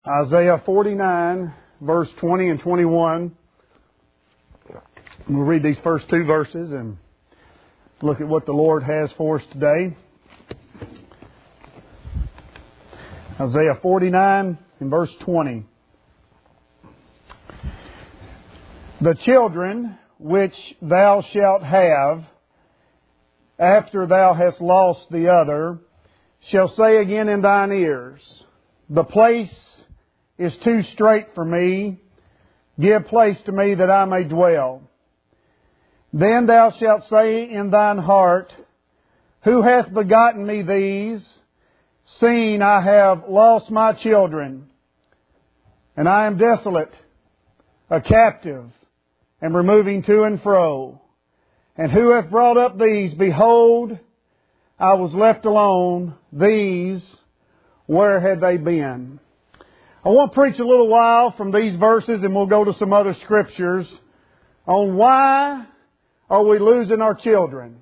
Isaiah 49, verse 20 and 21. We'll read these first two verses and look at what the Lord has for us today. Isaiah 49 and verse 20. The children which thou shalt have, after thou hast lost the other, shall say again in thine ears, the place is too strait for me. Give place to me that I may dwell. Then thou shalt say in thine heart, who hath begotten me these? Seeing I have lost my children, and I am desolate, a captive, and removing to and fro. And who hath brought up these? Behold, I was left alone. These, where had they been? I want to preach a little while from these verses, and we'll go to some other scriptures, on why are we losing our children?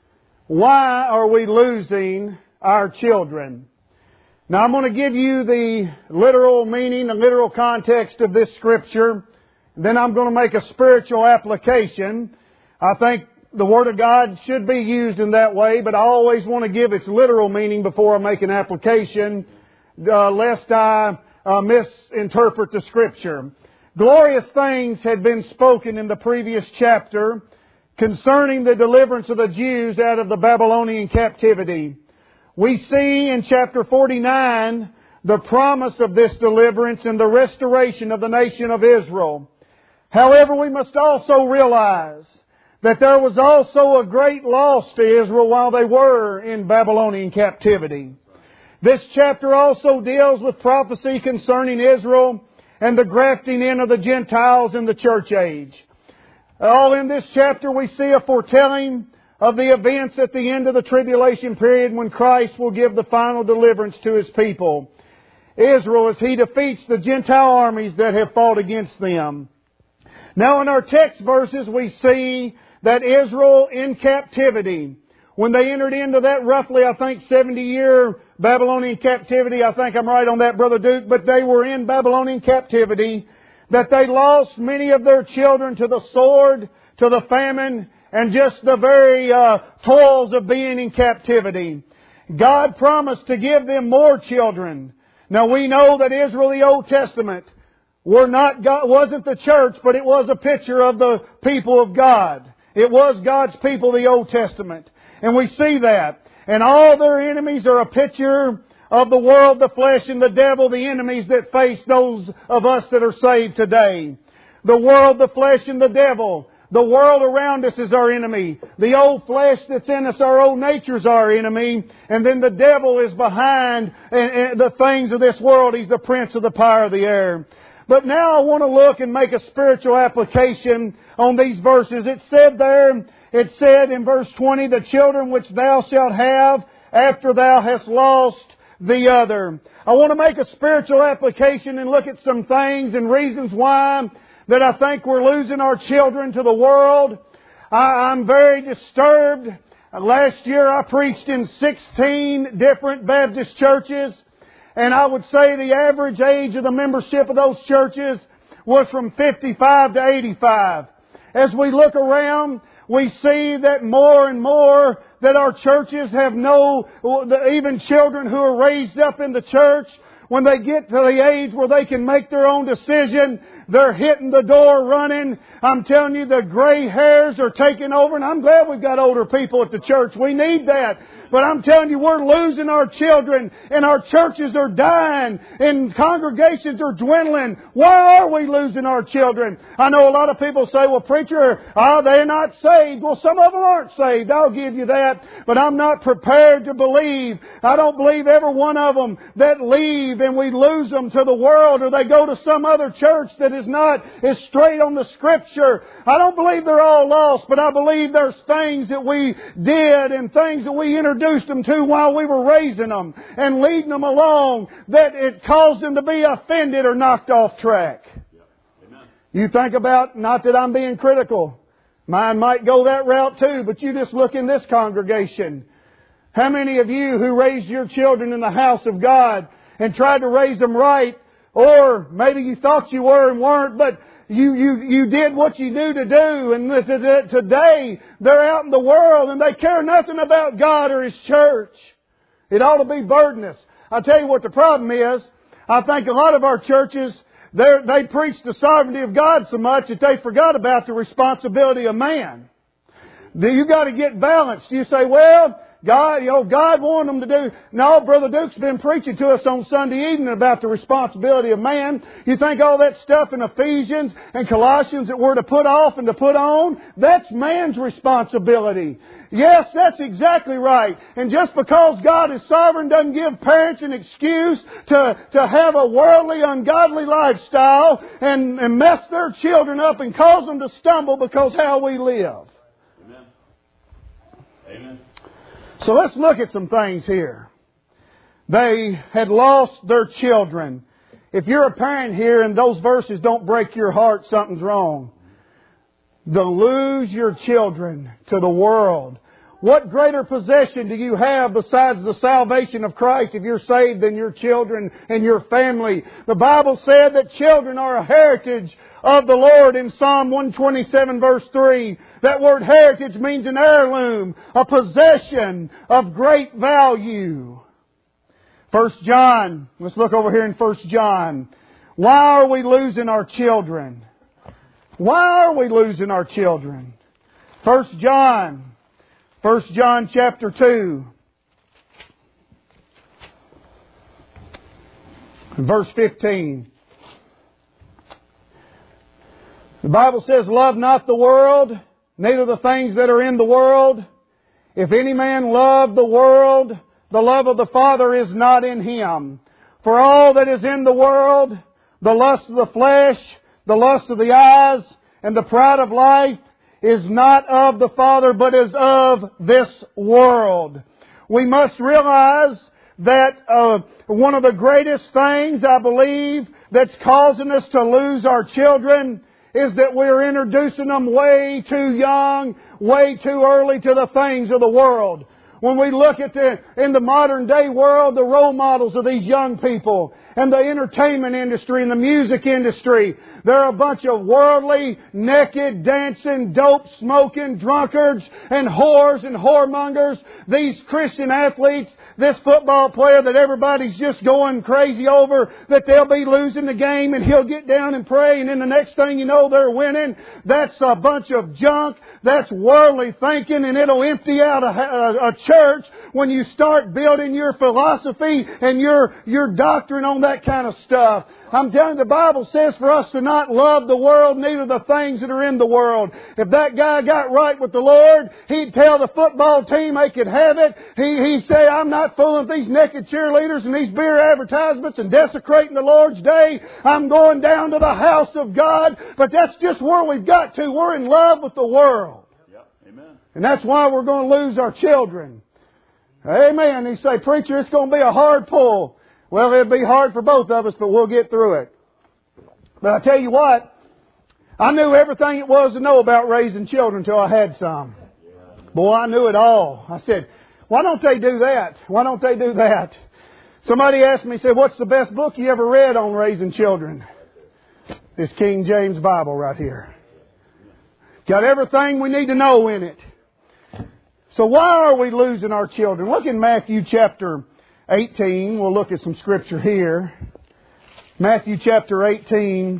Why are we losing our children? Now I'm going to give you the literal meaning, the literal context of this scripture. Then I'm going to make a spiritual application. I think the Word of God should be used in that way, but I always want to give its literal meaning before I make an application, lest I misinterpret the Scripture. Glorious things had been spoken in the previous chapter concerning the deliverance of the Jews out of the Babylonian captivity. We see in chapter 49 the promise of this deliverance and the restoration of the nation of Israel. However, we must also realize that there was also a great loss to Israel while they were in Babylonian captivity. This chapter also deals with prophecy concerning Israel and the grafting in of the Gentiles in the church age. All in this chapter we see a foretelling of the events at the end of the tribulation period when Christ will give the final deliverance to His people, Israel, as He defeats the Gentile armies that have fought against them. Now in our text verses we see that Israel in captivity, when they entered into that roughly, 70-year Babylonian captivity, I think I'm right on that, Brother Duke, but they were in Babylonian captivity, that they lost many of their children to the sword, to the famine, and just the very toils of being in captivity. God promised to give them more children. Now we know that Israel, the Old Testament, wasn't the church, but it was a picture of the people of God. It was God's people, the Old Testament. And we see that. And all their enemies are a picture of the world, the flesh, and the devil, the enemies that face those of us that are saved today. The world, the flesh, and the devil. The world around us is our enemy. The old flesh that's in us, our old nature, is our enemy. And then the devil is behind the things of this world. He's the prince of the power of the air. But now I want to look and make a spiritual application on these verses. It said in verse 20, the children which thou shalt have after thou hast lost the other. I want to make a spiritual application and look at some things and reasons why that I think we're losing our children to the world. I'm very disturbed. Last year I preached in 16 different Baptist churches. And I would say the average age of the membership of those churches was from 55 to 85. As we look around, we see that more and more that our churches have even children who are raised up in the church, when they get to the age where they can make their own decision, they're hitting the door running. I'm telling you, the gray hairs are taking over. And I'm glad we've got older people at the church. We need that. But I'm telling you, we're losing our children. And our churches are dying. And congregations are dwindling. Why are we losing our children? I know a lot of people say, well, preacher, they're not saved. Well, some of them aren't saved. I'll give you that. But I'm not prepared to believe. I don't believe every one of them that leave and we lose them to the world, or they go to some other church that is not as straight on the Scripture. I don't believe they're all lost, but I believe there's things that we did and things that we introduced them to while we were raising them and leading them along that it caused them to be offended or knocked off track. You think about, not that I'm being critical, mine might go that route too, but you just look in this congregation. How many of you who raised your children in the house of God and tried to raise them right Or maybe you thought you were and weren't, but you did what you knew to do. And today they're out in the world and they care nothing about God or His church. It ought to be burdenous. I'll tell you what the problem is. I think a lot of our churches, they preach the sovereignty of God so much that they forgot about the responsibility of man. You got to get balanced. You say, well, God wanted them to do. No, Brother Duke's been preaching to us on Sunday evening about the responsibility of man. You think all that stuff in Ephesians and Colossians that we're to put off and to put on, that's man's responsibility. Yes, that's exactly right. And just because God is sovereign doesn't give parents an excuse to have a worldly, ungodly lifestyle and mess their children up and cause them to stumble because how we live. Amen. Amen. So let's look at some things here. They had lost their children. If you're a parent here and those verses don't break your heart, something's wrong. To lose your children to the world. What greater possession do you have besides the salvation of Christ if you're saved than your children and your family? The Bible said that children are a heritage of the Lord in Psalm 127 verse 3. That word heritage means an heirloom, a possession of great value. 1 John, let's look over here in 1 John. Why are we losing our children? Why are we losing our children? 1 John chapter 2. Verse 15. The Bible says, love not the world, neither the things that are in the world. If any man love the world, the love of the Father is not in him. For all that is in the world, the lust of the flesh, the lust of the eyes, and the pride of life, is not of the Father, but is of this world. We must realize that one of the greatest things, I believe, that's causing us to lose our children is that we're introducing them way too young, way too early to the things of the world. When we look at in the modern day world, the role models of these young people and the entertainment industry and the music industry, they're a bunch of worldly, naked, dancing, dope smoking drunkards and whores and whoremongers. These Christian athletes, this football player that everybody's just going crazy over, that they'll be losing the game and he'll get down and pray and then the next thing you know they're winning. That's a bunch of junk. That's worldly thinking, and it'll empty out a church when you start building your philosophy and your doctrine on that kind of stuff. I'm telling you, the Bible says for us to not love the world, neither the things that are in the world. If that guy got right with the Lord, he'd tell the football team they could have it. He'd say, I'm not fooling with these naked cheerleaders and these beer advertisements and desecrating the Lord's day. I'm going down to the house of God. But that's just where we've got to. We're in love with the world. Yep. Amen. And that's why we're going to lose our children. Amen. He say, preacher, it's going to be a hard pull. Well, it'll be hard for both of us, but we'll get through it. But I tell you what, I knew everything it was to know about raising children until I had some. Boy, I knew it all. I said, why don't they do that? Why don't they do that? Somebody asked me, said, what's the best book you ever read on raising children? This King James Bible right here. Got everything we need to know in it. So why are we losing our children? Look in Matthew chapter 18. We'll look at some scripture here. Matthew chapter 18.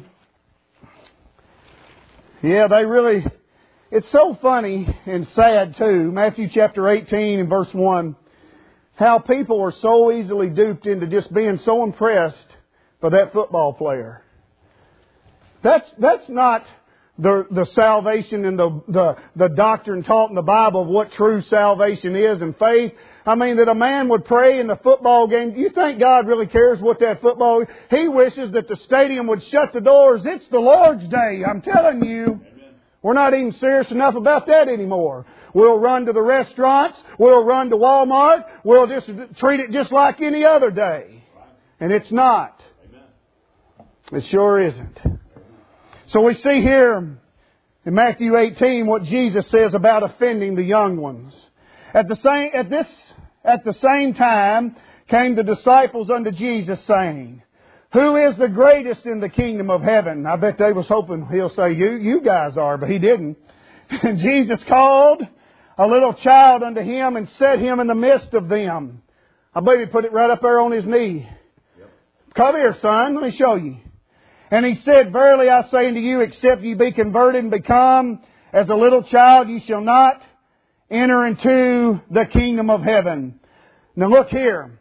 Yeah, it's so funny and sad too. Matthew chapter 18 and verse 1. How people are so easily duped into just being so impressed by that football player. That's not the salvation and the doctrine taught in the Bible of what true salvation is and faith. I mean, that a man would pray in the football game. Do you think God really cares what that football is? He wishes that the stadium would shut the doors. It's the Lord's day. I'm telling you. Amen. We're not even serious enough about that anymore. We'll run to the restaurants. We'll run to Walmart. We'll just treat it just like any other day. And it's not. Amen. It sure isn't. So we see here in Matthew 18 what Jesus says about offending the young ones. At the same time came the disciples unto Jesus, saying, Who is the greatest in the kingdom of heaven? I bet they was hoping He'll say, you guys are, but He didn't. And Jesus called a little child unto Him and set him in the midst of them. I believe He put it right up there on His knee. Yep. Come here, son, let me show you. And He said, Verily I say unto you, except ye be converted and become as a little child, ye shall not enter into the kingdom of heaven. Now look here.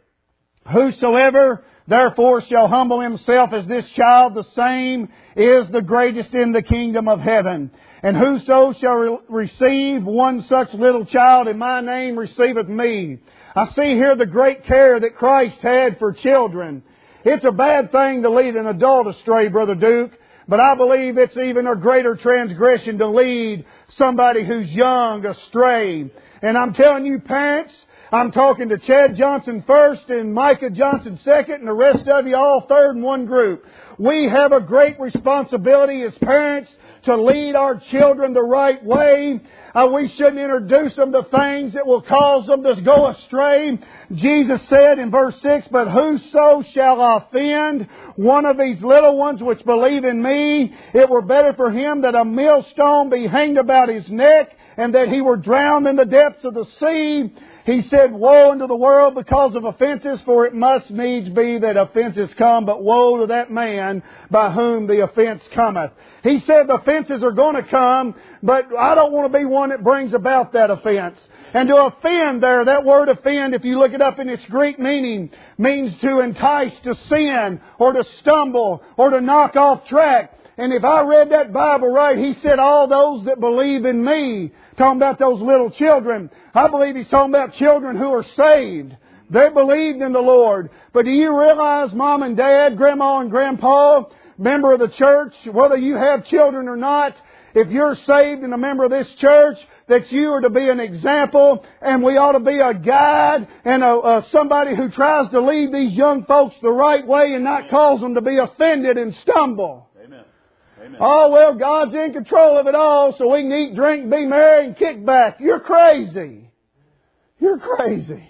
Whosoever therefore shall humble himself as this child, the same is the greatest in the kingdom of heaven. And whoso shall receive one such little child in my name receiveth me. I see here the great care that Christ had for children. It's a bad thing to lead an adult astray, Brother Duke, but I believe it's even a greater transgression to lead somebody who's young astray. And I'm telling you, parents, I'm talking to Chad Johnson first and Micah Johnson second and the rest of you all third in one group. We have a great responsibility as parents to lead our children the right way. We shouldn't introduce them to things that will cause them to go astray. Jesus said in verse 6, But whoso shall offend one of these little ones which believe in me, it were better for him that a millstone be hanged about his neck and that he were drowned in the depths of the sea. He said, Woe unto the world because of offenses, for it must needs be that offenses come, but woe to that man by whom the offense cometh. He said the offenses are going to come, but I don't want to be one that brings about that offense. And to offend there, that word offend, if you look it up in its Greek meaning, means to entice to sin, or to stumble, or to knock off track. And if I read that Bible right, He said, all those that believe in me, talking about those little children. I believe He's talking about children who are saved. They believed in the Lord. But do you realize, Mom and Dad, Grandma and Grandpa, member of the church, whether you have children or not, if you're saved and a member of this church, that you are to be an example, and we ought to be a guide and somebody who tries to lead these young folks the right way and not cause them to be offended and stumble. Amen. Amen. Oh, well, God's in control of it all, so we can eat, drink, be merry, and kick back. You're crazy. You're crazy.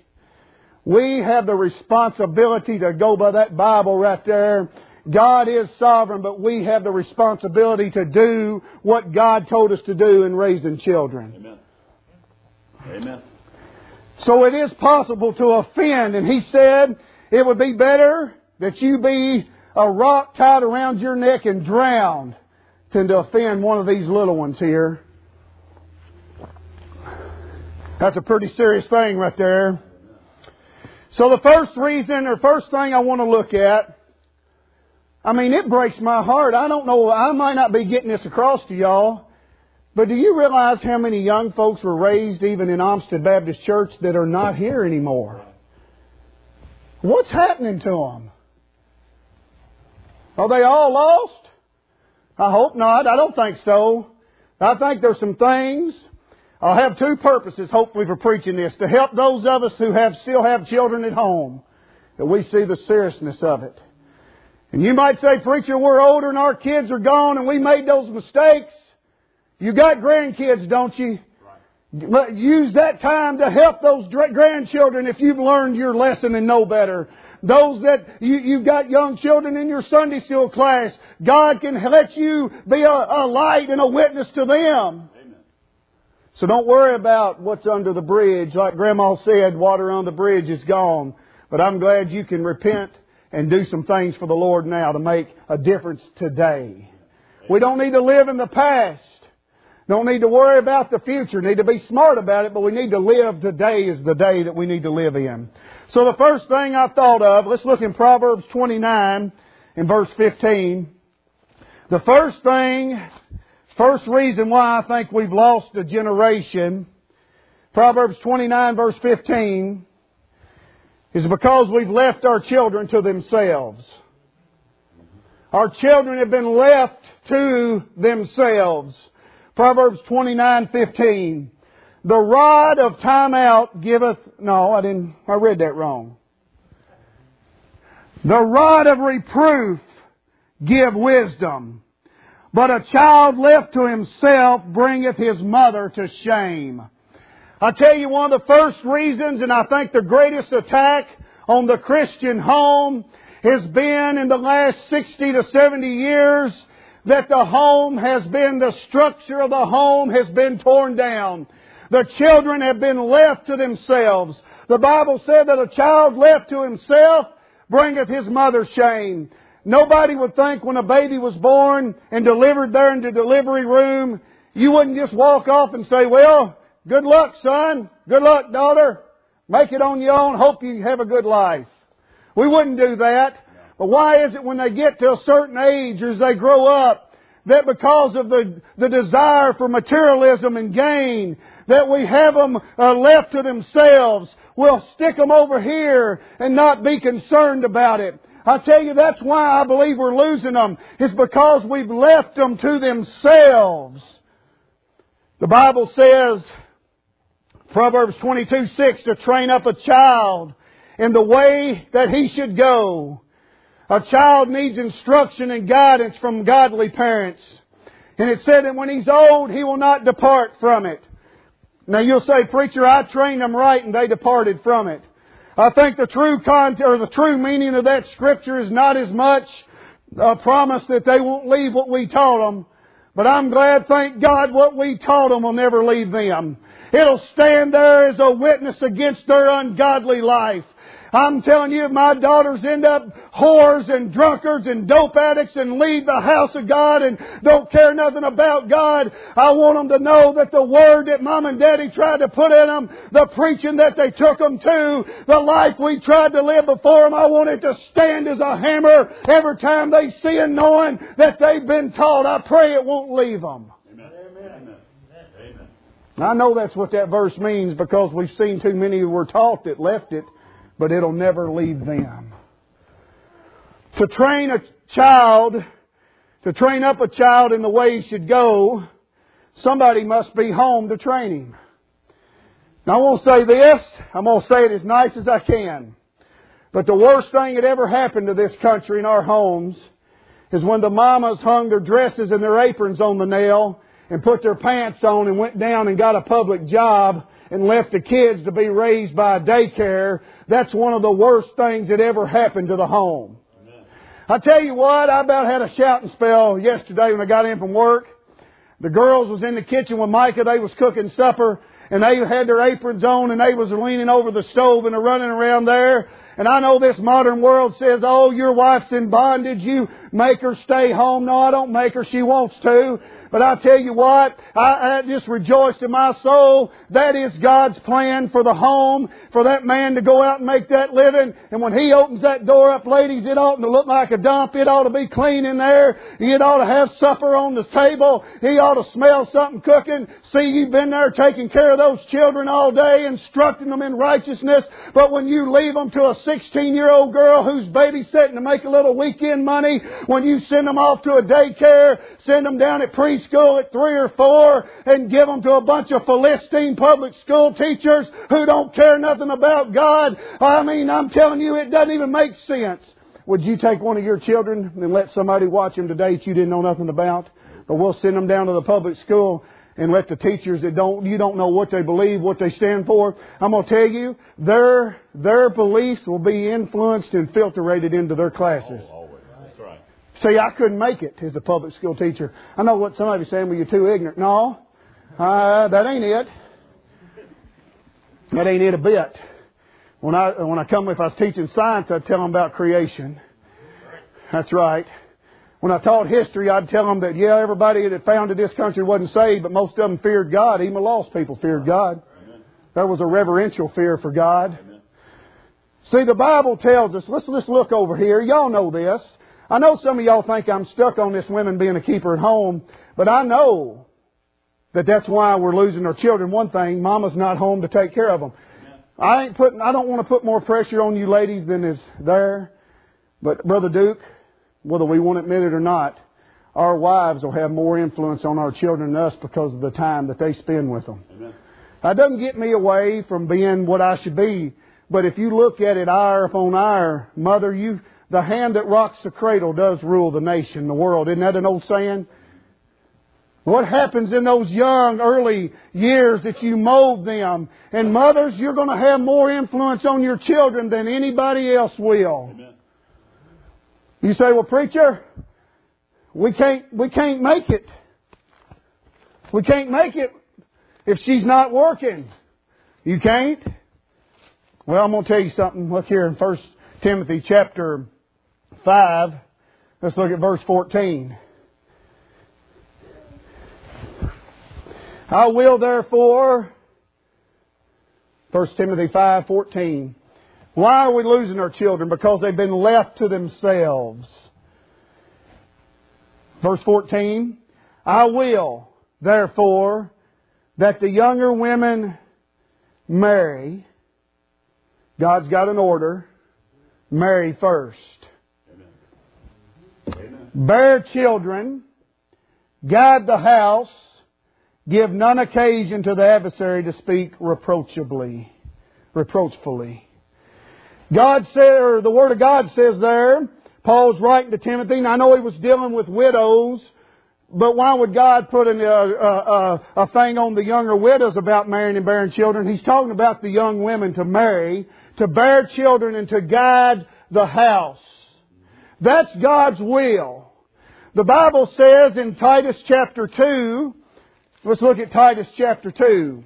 We have the responsibility to go by that Bible right there. God is sovereign, but we have the responsibility to do what God told us to do in raising children. Amen. Amen. So it is possible to offend, and He said it would be better that you be a rock tied around your neck and drowned than to offend one of these little ones here. That's a pretty serious thing right there. So the first reason, or first thing I want to look at, I mean, it breaks my heart. I don't know, I might not be getting this across to y'all, but do you realize how many young folks were raised even in Olmsted Baptist Church that are not here anymore? What's happening to them? Are they all lost? I hope not. I don't think so. I think there's some things. I'll have two purposes, hopefully, for preaching this. To help those of us who still have children at home, that we see the seriousness of it. And you might say, Preacher, we're older and our kids are gone and we made those mistakes. You got grandkids, don't you? Right. Use that time to help those grandchildren if you've learned your lesson and know better. Those that you've got young children in your Sunday school class, God can let you be a light and a witness to them. Amen. So don't worry about what's under the bridge. Like Grandma said, water on the bridge is gone. But I'm glad you can repent and do some things for the Lord now to make a difference today. We don't need to live in the past. Don't need to worry about the future. Need to be smart about it, but we need to live today is the day that we need to live in. So the first thing I thought of, let's look in Proverbs 29 in verse 15. The first reason why I think we've lost a generation, Proverbs 29 verse 15, is because we've left our children to themselves. Our children have been left to themselves. Proverbs 29:15. The rod of time out giveth... No, I read that wrong. The rod of reproof give wisdom, but a child left to himself bringeth his mother to shame. I tell you, one of the first reasons, and I think the greatest attack on the Christian home, has been in the last 60 to 70 years that the home has been, the structure of the home has been torn down. The children have been left to themselves. The Bible said that a child left to himself bringeth his mother shame. Nobody would think when a baby was born and delivered there in the delivery room, you wouldn't just walk off and say, well, good luck, son. Good luck, daughter. Make it on your own. Hope you have a good life. We wouldn't do that. But why is it when they get to a certain age or as they grow up, that because of the desire for materialism and gain, that we have them left to themselves? We'll stick them over here and not be concerned about it. I tell you, that's why I believe we're losing them. It's because we've left them to themselves. The Bible says, Proverbs 22:6, to train up a child in the way that he should go. A child needs instruction and guidance from godly parents. And it said that when he's old, he will not depart from it. Now you'll say, preacher, I trained them right and they departed from it. I think the true meaning of that scripture is not as much a promise that they won't leave what we taught them. But I'm glad, thank God, what we taught them will never leave them. It'll stand there as a witness against their ungodly life. I'm telling you, if my daughters end up whores and drunkards and dope addicts and leave the house of God and don't care nothing about God, I want them to know that the Word that Mom and Daddy tried to put in them, the preaching that they took them to, the life we tried to live before them, I want it to stand as a hammer every time they see it, knowing that they've been taught. I pray it won't leave them. Amen. Amen. Amen. I know that's what that verse means because we've seen too many who were taught that left it. But it'll never leave them. To train up a child in the way he should go, somebody must be home to train him. Now I won't say this, I'm going to say it as nice as I can. But the worst thing that ever happened to this country in our homes is when the mamas hung their dresses and their aprons on the nail and put their pants on and went down and got a public job and left the kids to be raised by a daycare. That's one of the worst things that ever happened to the home. Amen. I tell you what, I about had a shouting spell yesterday when I got in from work. The girls was in the kitchen with Micah. They was cooking supper and they had their aprons on and they was leaning over the stove and they're running around there. And I know this modern world says, oh, your wife's in bondage. You make her stay home. No, I don't make her. She wants to. But I tell you what, I just rejoiced in my soul. That is God's plan for the home, for that man to go out and make that living. And when he opens that door up, ladies, it oughtn't to look like a dump. It ought to be clean in there. It ought to have supper on the table. He ought to smell something cooking. See, you've been there taking care of those children all day, instructing them in righteousness. But when you leave them to a 16-year-old girl who's babysitting to make a little weekend money, when you send them off to a daycare, send them down at preschool at 3 or 4 and give them to a bunch of Philistine public school teachers who don't care nothing about God. I mean, I'm telling you, it doesn't even make sense. Would you take one of your children and let somebody watch them today that you didn't know nothing about? Or we'll send them down to the public school and let the teachers that you don't know what they believe, what they stand for. I'm going to tell you, their beliefs will be influenced and filtered into their classes. See, I couldn't make it as a public school teacher. I know what somebody's saying, well, you're too ignorant. No, that ain't it. That ain't it a bit. When I if I was teaching science, I'd tell them about creation. That's right. When I taught history, I'd tell them that, yeah, everybody that founded this country wasn't saved, but most of them feared God. Even the lost people feared God. There was a reverential fear for God. See, the Bible tells us, let's look over here. Y'all know this. I know some of y'all think I'm stuck on this women being a keeper at home, but I know that that's why we're losing our children. One thing, Mama's not home to take care of them. I don't want to put more pressure on you ladies than is there. But Brother Duke, whether we want to admit it or not, our wives will have more influence on our children than us because of the time that they spend with them. Amen. That doesn't get me away from being what I should be. But if you look at it eye upon eye, Mother, the hand that rocks the cradle does rule the nation, the world. Isn't that an old saying? What happens in those young, early years that you mold them? And mothers, you're going to have more influence on your children than anybody else will. Amen. You say, well, preacher, we can't make it. We can't make it if she's not working. You can't? Well, I'm going to tell you something. Look here in 1 Timothy chapter 5. Let's look at verse 14. I will therefore, 1 Timothy 5:14. Why are we losing our children? Because they've been left to themselves. Verse 14. I will therefore that the younger women marry. God's got an order. Marry first. Amen. Bear children. Guide the house. Give none occasion to the adversary to speak reproachfully. God said, or the Word of God says there, Paul's writing to Timothy, and I know he was dealing with widows, but why would God put a thing on the younger widows about marrying and bearing children? He's talking about the young women to marry, to bear children, and to guide the house. That's God's will. The Bible says in Titus chapter 2, let's look at Titus chapter 2.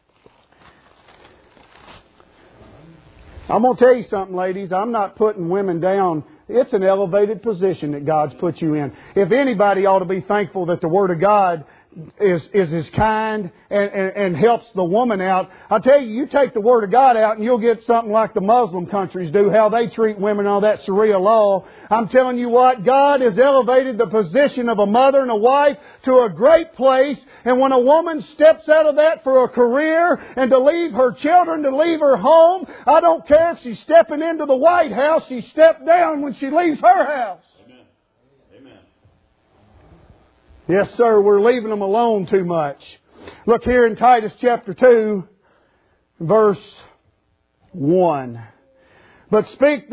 I'm going to tell you something, ladies. I'm not putting women down. It's an elevated position that God's put you in. If anybody ought to be thankful that the Word of God is as kind and helps the woman out. I'll tell you, you take the Word of God out and you'll get something like the Muslim countries do, how they treat women on that Sharia law. I'm telling you what, God has elevated the position of a mother and a wife to a great place. And when a woman steps out of that for a career and to leave her children, to leave her home, I don't care if she's stepping into the White House, she stepped down when she leaves her house. Yes, sir, we're leaving them alone too much. Look here in Titus chapter 2, verse 1. But speak thou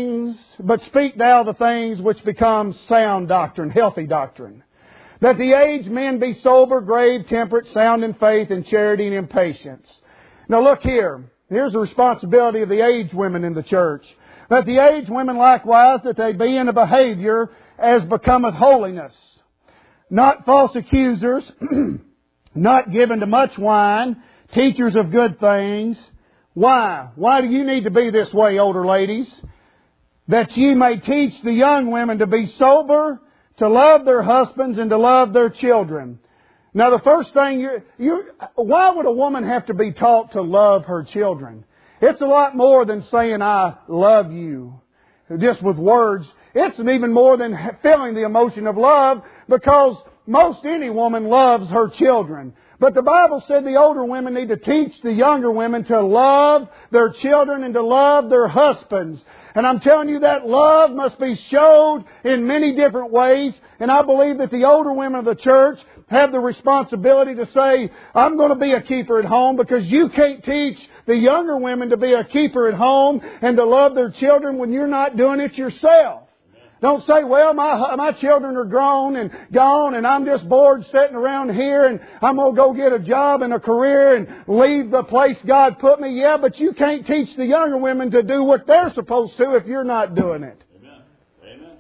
the things which become sound doctrine, healthy doctrine. That the aged men be sober, grave, temperate, sound in faith, in charity, and in patience. Now look here. Here's the responsibility of the aged women in the church. That the aged women likewise, that they be in a behavior as becometh holiness. Not false accusers, not given to much wine, teachers of good things. Why? Why do you need to be this way, older ladies? That ye may teach the young women to be sober, to love their husbands, and to love their children. Now the first thing, why would a woman have to be taught to love her children? It's a lot more than saying, I love you, just with words. It's even more than feeling the emotion of love, because most any woman loves her children. But the Bible said the older women need to teach the younger women to love their children and to love their husbands. And I'm telling you, that love must be showed in many different ways. And I believe that the older women of the church have the responsibility to say, I'm going to be a keeper at home, because you can't teach the younger women to be a keeper at home and to love their children when you're not doing it yourself. Don't say, well, my children are grown and gone and I'm just bored sitting around here and I'm going to go get a job and a career and leave the place God put me. Yeah, but you can't teach the younger women to do what they're supposed to if you're not doing it. Amen. Amen.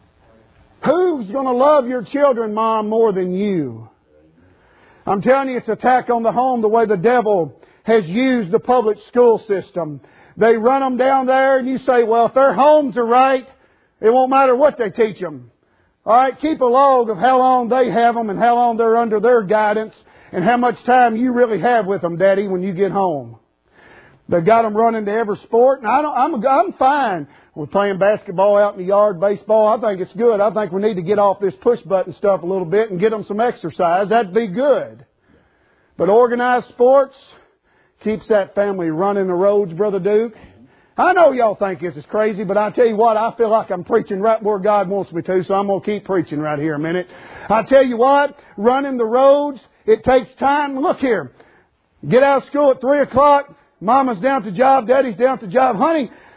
Who's going to love your children, Mom, more than you? I'm telling you, it's an attack on the home the way the devil has used the public school system. They run them down there and you say, well, if their homes are right, it won't matter what they teach them. All right, keep a log of how long they have them and how long they're under their guidance and how much time you really have with them, Daddy, when you get home. They've got them running to every sport, and I'm fine with playing basketball out in the yard, baseball. I think it's good. I think we need to get off this push-button stuff a little bit and get them some exercise. That'd be good. But organized sports keeps that family running the roads, Brother Duke. I know y'all think this is crazy, but I tell you what, I feel like I'm preaching right where God wants me to, so I'm going to keep preaching right here a minute. I tell you what, running the roads, it takes time. Look here. Get out of school at 3 o'clock. Mama's down to job. Daddy's down to job. Honey,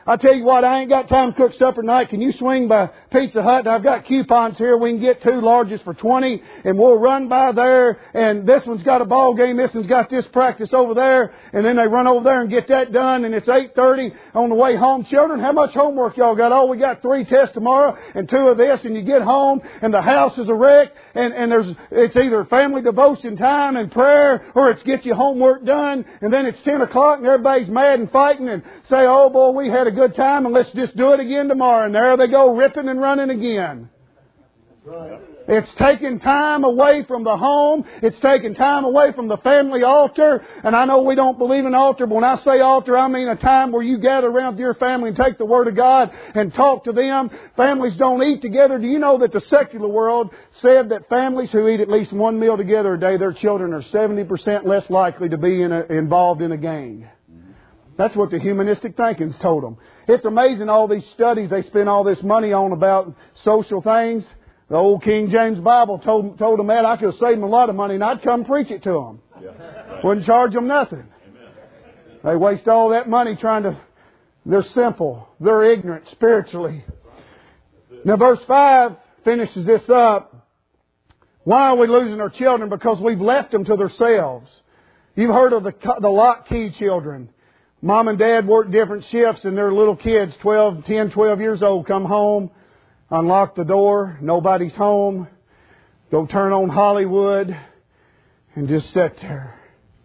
I tell you what, I ain't got time to cook supper tonight. Can you swing by Pizza Hut? I've got coupons here. We can get 2 larges for 20, and we'll run by there. And this one's got a ball game. This one's got this practice over there. And then they run over there and get that done. And it's 8:30 on the way home. Children, how much homework y'all got? Oh, we got 3 tests tomorrow and 2 of this. And you get home and the house is a wreck. And it's either family devotion time and prayer, or it's get your homework done. And then it's 10 o'clock and everybody's mad and fighting and say, oh boy, we had a good time and let's just do it again tomorrow. And there they go, ripping and running again. Right. It's taking time away from the home. It's taking time away from the family altar. And I know we don't believe in altar, but when I say altar, I mean a time where you gather around with your family and take the Word of God and talk to them. Families don't eat together. Do you know that the secular world said that families who eat at least 1 meal together a day, their children are 70% less likely to be involved in a gang? That's what the humanistic thinking's told them. It's amazing all these studies they spend all this money on about social things. The old King James Bible told them that. I could have saved them a lot of money and I'd come preach it to them. Yeah. Wouldn't charge them nothing. Amen. They waste all that money they're simple. They're ignorant spiritually. Now verse 5 finishes this up. Why are we losing our children? Because we've left them to themselves. You've heard of the lock key children. Mom and Dad work different shifts and their little kids, 10, 12 years old, come home, unlock the door, nobody's home, go turn on Hollywood, and just sit there.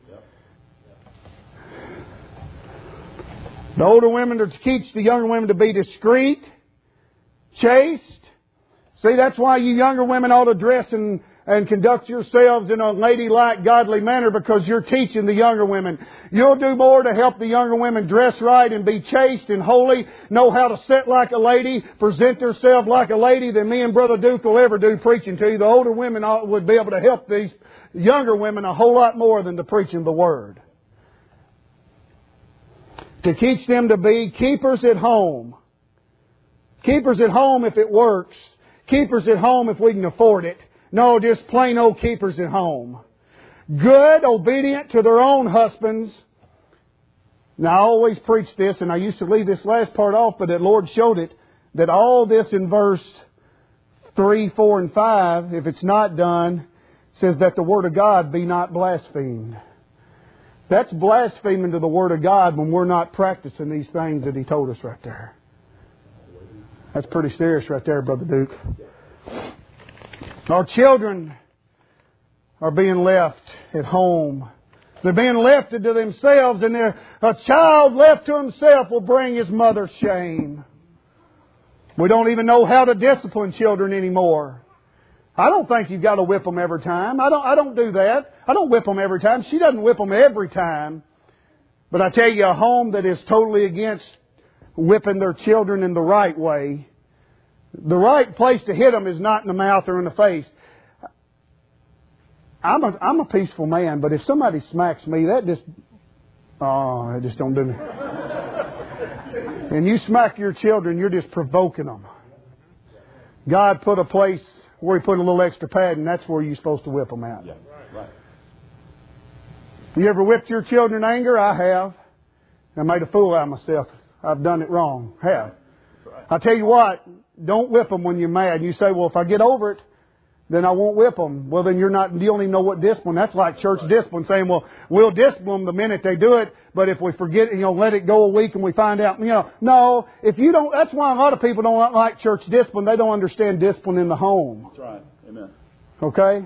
The older women to teach the younger women to be discreet, chaste. See, that's why you younger women ought to dress and conduct yourselves in a ladylike, godly manner, because you're teaching the younger women. You'll do more to help the younger women dress right and be chaste and holy, know how to sit like a lady, present themselves like a lady, than me and Brother Duke will ever do preaching to you. The older women would be able to help these younger women a whole lot more than the preaching of the Word. To teach them to be keepers at home. Keepers at home if it works. Keepers at home if we can afford it. No, just plain old keepers at home. Good, obedient to their own husbands. Now, I always preach this, and I used to leave this last part off, but the Lord showed it, that all this in verse 3, 4, and 5, if it's not done, says that the Word of God be not blasphemed. That's blaspheming to the Word of God when we're not practicing these things that He told us right there. That's pretty serious right there, Brother Duke. Our children are being left at home. They're being left to themselves, and a child left to himself will bring his mother shame. We don't even know how to discipline children anymore. I don't think you've got to whip them every time. I don't do that. I don't whip them every time. She doesn't whip them every time. But I tell you, a home that is totally against whipping their children in the right way, the right place to hit them is not in the mouth or in the face. I'm a peaceful man, but if somebody smacks me, that just don't do me. And you smack your children, you're just provoking them. God put a place where He put a little extra pad, and that's where you're supposed to whip them out. Yeah, right. You ever whipped your children in anger? I have. I made a fool out of myself. I've done it wrong. Have. I tell you what, don't whip them when you're mad. You say, well, if I get over it, then I won't whip them. Well, then you don't even know what discipline. That's like church discipline, saying, well, we'll discipline them the minute they do it, but if we forget, let it go a week and we find out, no, if you don't, that's why a lot of people don't like church discipline. They don't understand discipline in the home. That's right. Amen. Okay?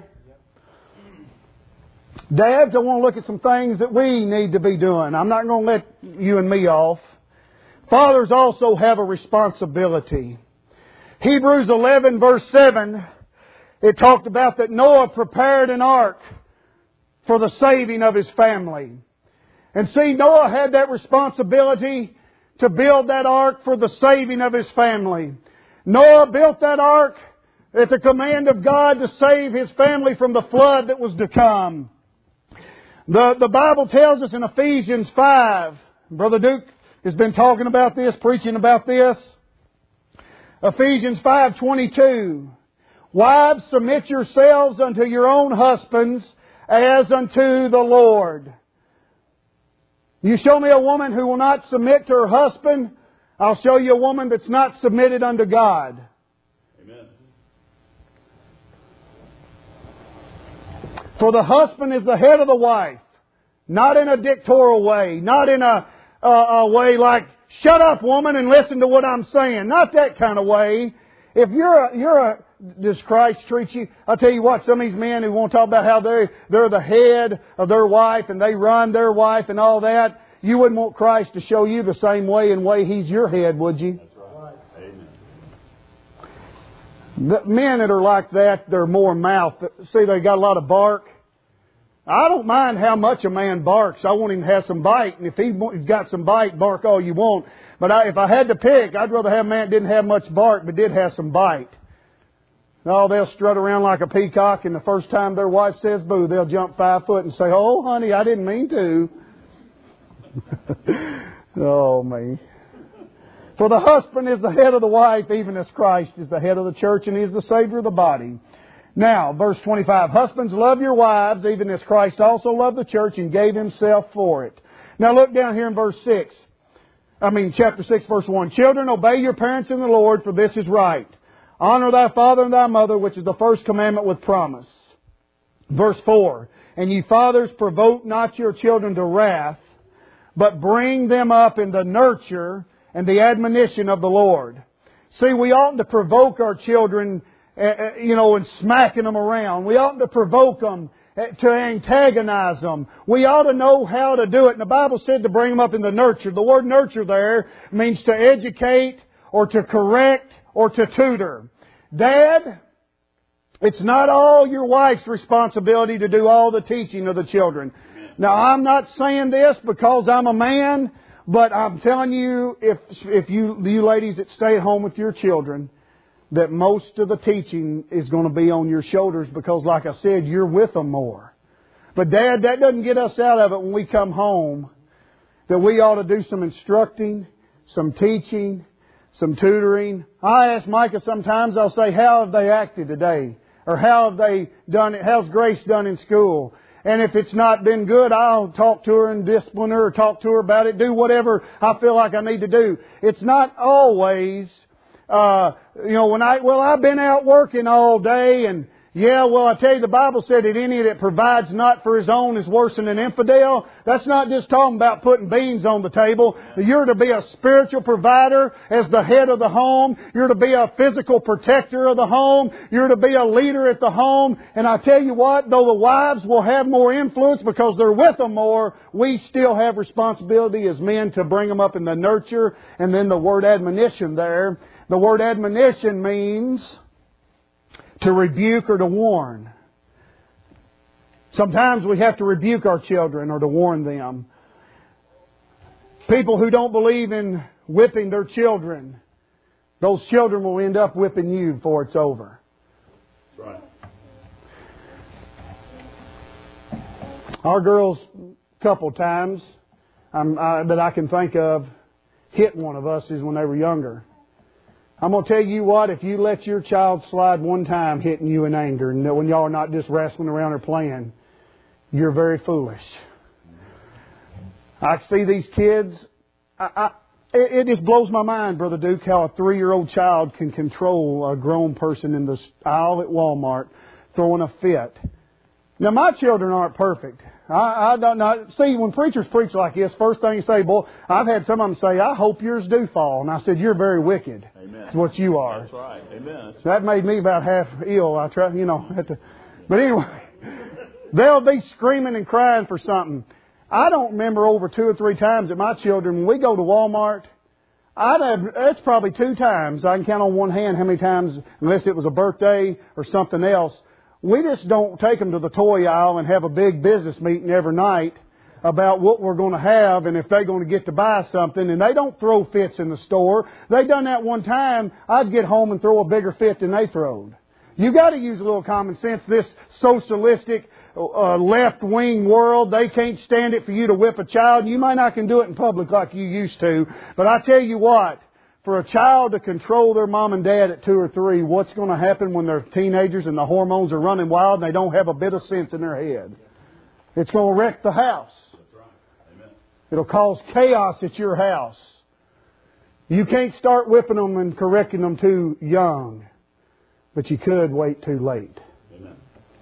Dads, I want to look at some things that we need to be doing. I'm not going to let you and me off. Fathers also have a responsibility. Hebrews 11 verse 7, it talked about that Noah prepared an ark for the saving of his family. And see, Noah had that responsibility to build that ark for the saving of his family. Noah built that ark at the command of God to save his family from the flood that was to come. The Bible tells us in Ephesians 5, Brother Duke has been talking about this, preaching about this. Ephesians 5:22. Wives, submit yourselves unto your own husbands as unto the Lord. You show me a woman who will not submit to her husband, I'll show you a woman that's not submitted unto God. Amen. For the husband is the head of the wife. Not in a dictatorial way. Not in a way like, shut up, woman, and listen to what I'm saying. Not that kind of way. If does Christ treat you? I'll tell you what, some of these men who want to talk about how they're the head of their wife and they run their wife and all that, you wouldn't want Christ to show you the same way and way He's your head, would you? That's right. Amen. The men that are like that, they're more mouth. See, they got a lot of bark. I don't mind how much a man barks. I want him to have some bite. And if he's got some bite, bark all you want. But if I had to pick, I'd rather have a man that didn't have much bark but did have some bite. No, they'll strut around like a peacock, and the first time their wife says boo, they'll jump 5 foot and say, oh, honey, I didn't mean to. Oh, me. For the husband is the head of the wife, even as Christ is the head of the church, and He is the Savior of the body. Now, verse 25, husbands, love your wives, even as Christ also loved the church and gave Himself for it. Now look down here in chapter 6, verse 1. Children, obey your parents in the Lord, for this is right. Honor thy father and thy mother, which is the first commandment with promise. Verse 4, and ye fathers, provoke not your children to wrath, but bring them up in the nurture and the admonition of the Lord. See, we oughtn't to provoke our children, and smacking them around. We oughtn't to provoke them, to antagonize them. We ought to know how to do it. And the Bible said to bring them up in the nurture. The word nurture there means to educate or to correct or to tutor. Dad, it's not all your wife's responsibility to do all the teaching of the children. Now, I'm not saying this because I'm a man, but I'm telling you, if you ladies that stay at home with your children, that most of the teaching is going to be on your shoulders because, like I said, you're with them more. But Dad, that doesn't get us out of it when we come home, that we ought to do some instructing, some teaching, some tutoring. I ask Micah sometimes, I'll say, how have they acted today? Or how have they done it? How's Grace done in school? And if it's not been good, I'll talk to her and discipline her or talk to her about it. Do whatever I feel like I need to do. It's not always, I've been out working all day and I tell you, the Bible said that any that provides not for his own is worse than an infidel. That's not just talking about putting beans on the table. You're to be a spiritual provider as the head of the home. You're to be a physical protector of the home. You're to be a leader at the home. And I tell you what, though the wives will have more influence because they're with them more, we still have responsibility as men to bring them up in the nurture. And then the word admonition there. The word admonition means to rebuke or to warn. Sometimes we have to rebuke our children or to warn them. People who don't believe in whipping their children, those children will end up whipping you before it's over. Right. Our girls, a couple times that I can think of, hit one of us is when they were younger. I'm going to tell you what, if you let your child slide one time hitting you in anger, and when y'all are not just wrestling around or playing, you're very foolish. I see these kids, it just blows my mind, Brother Duke, how a 3-year-old child can control a grown person in the aisle at Walmart throwing a fit. Now, my children aren't perfect. I don't know. See, when preachers preach like this, first thing you say, boy, I've had some of them say, I hope yours do fall. And I said, you're very wicked. Amen. That's what you are. That's right. Amen. That made me about half ill. I try, But anyway, they'll be screaming and crying for something. I don't remember over 2 or 3 times that my children, when we go to Walmart, that's probably 2 times. I can count on one hand how many times, unless it was a birthday or something else. We just don't take them to the toy aisle and have a big business meeting every night about what we're going to have and if they're going to get to buy something. And they don't throw fits in the store. They done that one time. I'd get home and throw a bigger fit than they throwed. You got to use a little common sense. This socialistic left-wing world, they can't stand it for you to whip a child. You might not can do it in public like you used to. But I tell you what, for a child to control their mom and dad at 2 or 3, what's going to happen when they're teenagers and the hormones are running wild and they don't have a bit of sense in their head? It's going to wreck the house. That's right. Amen. It'll cause chaos at your house. You can't start whipping them and correcting them too young, but you could wait too late. Amen.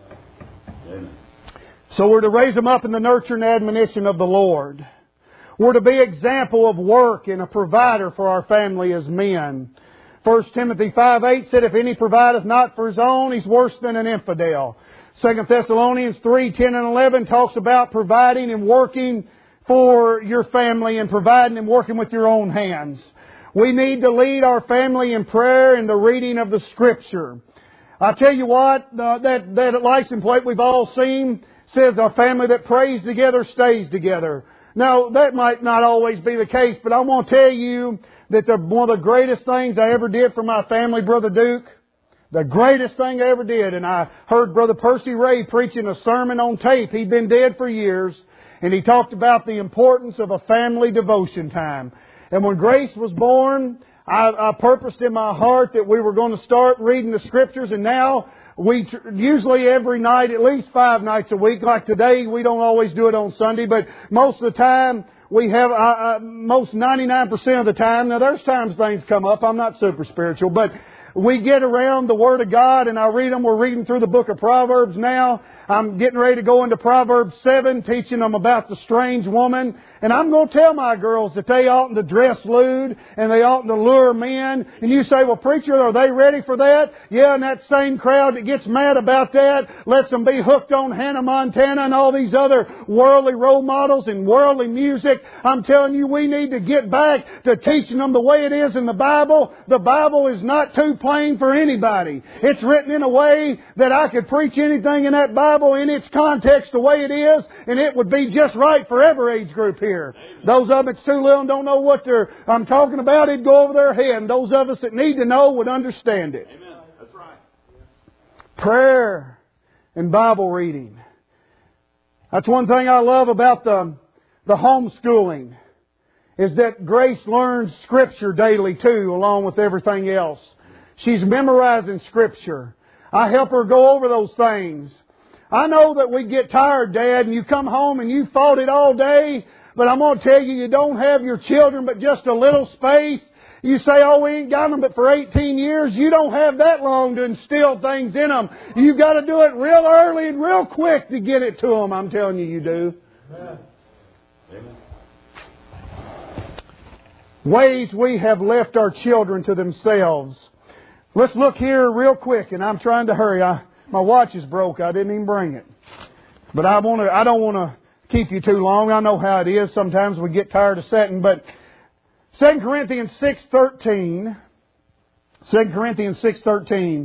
Amen. So we're to raise them up in the nurture and admonition of the Lord. We're to be example of work and a provider for our family as men. 1 Timothy 5:8 said, if any provideth not for his own, he's worse than an infidel. 2 Thessalonians 3:10 and 11 talks about providing and working for your family and providing and working with your own hands. We need to lead our family in prayer and the reading of the Scripture. I tell you what, that license plate we've all seen says a family that prays together stays together. Now, that might not always be the case, but I want to tell you that one of the greatest things I ever did for my family, Brother Duke, the greatest thing I ever did, and I heard Brother Percy Ray preaching a sermon on tape. He'd been dead for years, and he talked about the importance of a family devotion time. And when Grace was born, I purposed in my heart that we were going to start reading the Scriptures, and now we usually every night, at least 5 nights a week, like today, we don't always do it on Sunday, but most of the time, we have, most 99% of the time, now there's times things come up, I'm not super spiritual, but we get around the Word of God and I read them. We're reading through the book of Proverbs now. I'm getting ready to go into Proverbs 7, teaching them about the strange woman. And I'm going to tell my girls that they oughtn't to dress lewd and they oughtn't to lure men. And you say, well, preacher, are they ready for that? Yeah, and that same crowd that gets mad about that lets them be hooked on Hannah Montana and all these other worldly role models and worldly music. I'm telling you, we need to get back to teaching them the way it is in the Bible. The Bible is not too plain for anybody. It's written in a way that I could preach anything in that Bible in its context the way it is, and it would be just right for every age group here. Amen. Those of them that's too little and don't know what I'm talking about, it'd go over their head. And those of us that need to know would understand it. Amen. That's right. Prayer and Bible reading. That's one thing I love about the homeschooling, is that Grace learns Scripture daily too, along with everything else. She's memorizing Scripture. I help her go over those things. I know that we get tired, Dad, and you come home and you fought it all day, but I'm going to tell you, you don't have your children but just a little space. You say, oh, we ain't got them but for 18 years. You don't have that long to instill things in them. You've got to do it real early and real quick to get it to them. I'm telling you, you do. Amen. Amen. Ways we have left our children to themselves. Let's look here real quick, and I'm trying to hurry. My watch is broke. I didn't even bring it. But I don't want to keep you too long. I know how it is. Sometimes we get tired of sitting. But 2 Corinthians 6:13. 2 Corinthians 6:13.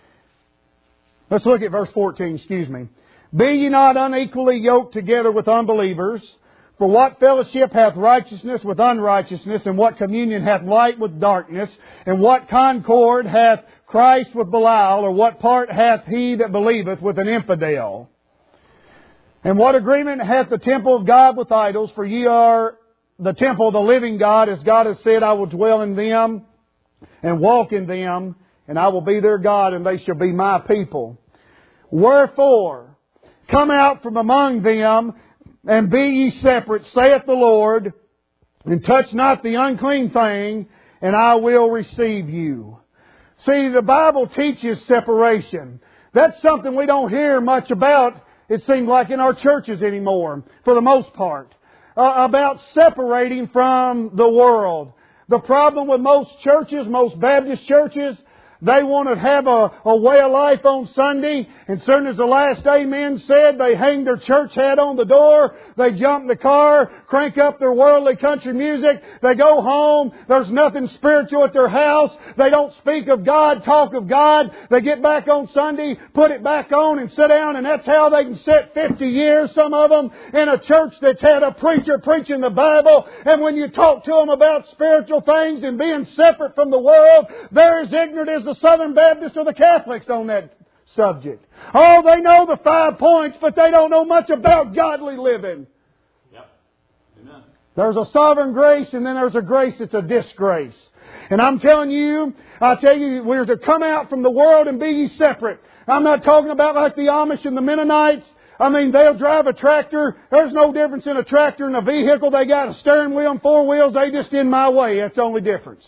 Let's look at verse 14. Excuse me. Be ye not unequally yoked together with unbelievers. For what fellowship hath righteousness with unrighteousness, and what communion hath light with darkness, and what concord hath Christ with Belial, or what part hath he that believeth with an infidel? And what agreement hath the temple of God with idols? For ye are the temple of the living God, as God has said, I will dwell in them and walk in them, and I will be their God, and they shall be my people. Wherefore, come out from among them, and be ye separate, saith the Lord, and touch not the unclean thing, and I will receive you. See, the Bible teaches separation. That's something we don't hear much about, it seems like, in our churches anymore, for the most part. About separating from the world. The problem with most churches, most Baptist churches, they want to have a way of life on Sunday, and soon as the last amen said, they hang their church hat on the door, they jump in the car, crank up their worldly country music, they go home, there's nothing spiritual at their house, they don't speak of God, talk of God, they get back on Sunday, put it back on and sit down, and that's how they can sit 50 years, some of them, in a church that's had a preacher preaching the Bible, and when you talk to them about spiritual things and being separate from the world, they're as ignorant as the Southern Baptists or the Catholics on that subject. Oh, they know the 5 points, but they don't know much about godly living. Yep. Amen. There's a sovereign grace, and then there's a grace that's a disgrace. And I'm telling you, we're to come out from the world and be ye separate. I'm not talking about like the Amish and the Mennonites. I mean, they'll drive a tractor. There's no difference in a tractor and a vehicle. They got a steering wheel and four wheels. They just in my way. That's the only difference.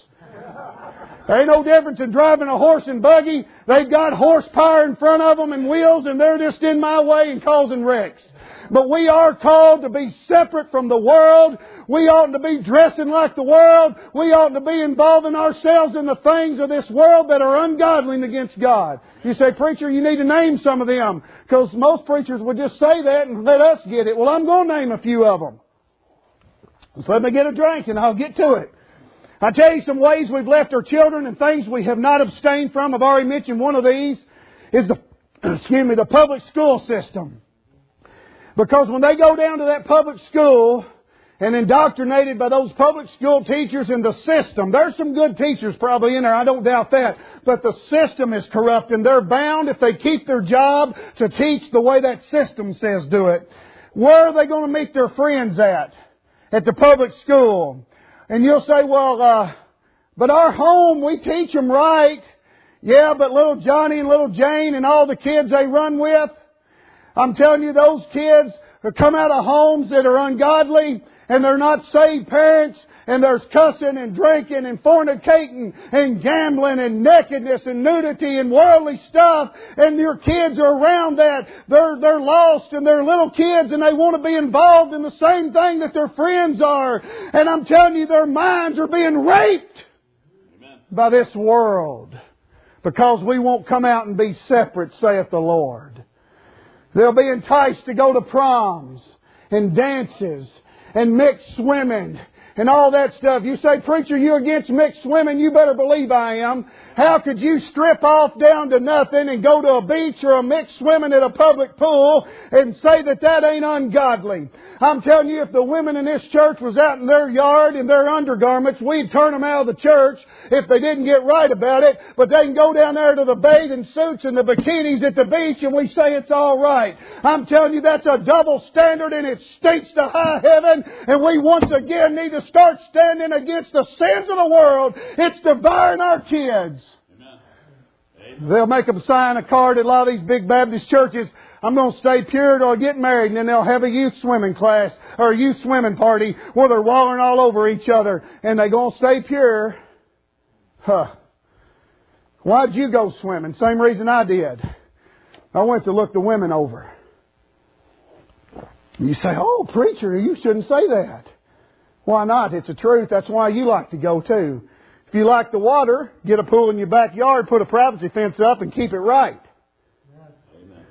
There ain't no difference in driving a horse and buggy. They've got horsepower in front of them and wheels, and they're just in my way and causing wrecks. But we are called to be separate from the world. We ought to be dressing like the world. We ought to be involving ourselves in the things of this world that are ungodly and against God. You say, preacher, you need to name some of them. Because most preachers would just say that and let us get it. Well, I'm going to name a few of them. So let me get a drink and I'll get to it. I'll tell you some ways we've left our children and things we have not abstained from. I've already mentioned one of these is the public school system. Because when they go down to that public school and indoctrinated by those public school teachers in the system, there's some good teachers probably in there, I don't doubt that, but the system is corrupt and they're bound, if they keep their job, to teach the way that system says do it. Where are they going to meet their friends at? At the public school. And you'll say, well, but our home, we teach them right. Yeah, but little Johnny and little Jane and all the kids they run with, I'm telling you, those kids come out of homes that are ungodly and they're not saved parents, and there's cussing and drinking and fornicating and gambling and nakedness and nudity and worldly stuff, and your kids are around that. They're lost and they're little kids and they want to be involved in the same thing that their friends are. And I'm telling you, their minds are being raped by this world because we won't come out and be separate, saith the Lord. They'll be enticed to go to proms and dances and mixed swimming and all that stuff. You say, preacher, you against mixed swimming? You better believe I am. How could you strip off down to nothing and go to a beach or a mixed swimming at a public pool and say that that ain't ungodly? I'm telling you, if the women in this church was out in their yard in their undergarments, we'd turn them out of the church if they didn't get right about it. But they can go down there to the bathing suits and the bikinis at the beach and we say it's all right. I'm telling you, that's a double standard and it stinks to high heaven. And we once again need to start standing against the sins of the world. It's devouring our kids. Amen. They'll make them sign a card at a lot of these big Baptist churches. I'm going to stay pure till I get married, and then they'll have a youth swimming class or a youth swimming party where they're wallering all over each other, and they're going to stay pure. Why'd you go swimming? Same reason I did. I went to look the women over. You say, oh, preacher, you shouldn't say that. Why not? It's the truth. That's why you like to go too. If you like the water, get a pool in your backyard, put a privacy fence up, and keep it right. Amen.